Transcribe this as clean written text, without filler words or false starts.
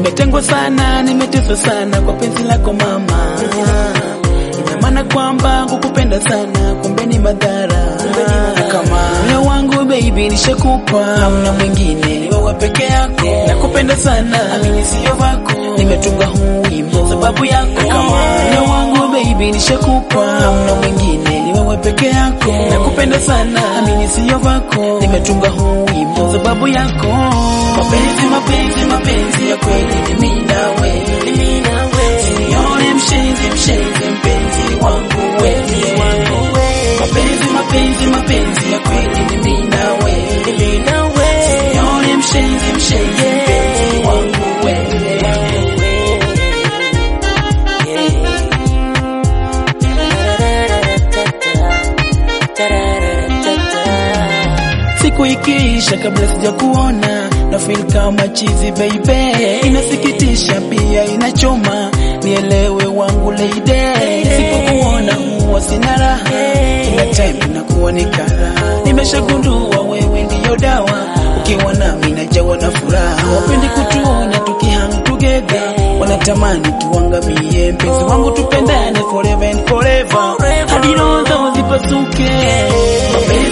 Nimetengwa sana, nimeteswa sana kwa penzi lako mama. Ina maana kwamba kukupenda sana kumbe ni madhara. Kama moyo wangu baby nishakupa, hamna mwingine ni wewe peke yako. Nakupenda sana, amini sio wako. Nimetunga huu wimbo sababu yako. Kama moyo wangu baby nishakupa, hamna mwingine ni wewe peke yako. Nakupenda sana, amini sio wako. Nimetunga huu wimbo sababu yako. Mapenzi mapenzi mapenzi ya kweli ni mimi nawe, ni mimi nawe. Sione mshenzi mshenzi mpenzi wangu wewe. Mapenzi mapenzi mapenzi ya kweli ni mimi nawe, ni mimi nawe. Sione mshenzi mshenzi mpenzi wangu wewe. Siku ikiisha kabla sijakuona na feel kama chizi baby. Inasikitisha pia inachoma, nielewe wangu lady. Sipokuona huwa sina raha, kila time nakuwa ni kara. Nimeshagundua wewe ndiyo dawa, ukiwa nami najawa na furaha. Wapendi kutuona tukihang together, wanatamani tuangamie. Mpenzi wangu tupendane forever and forever, hadi roho zao zipasuke.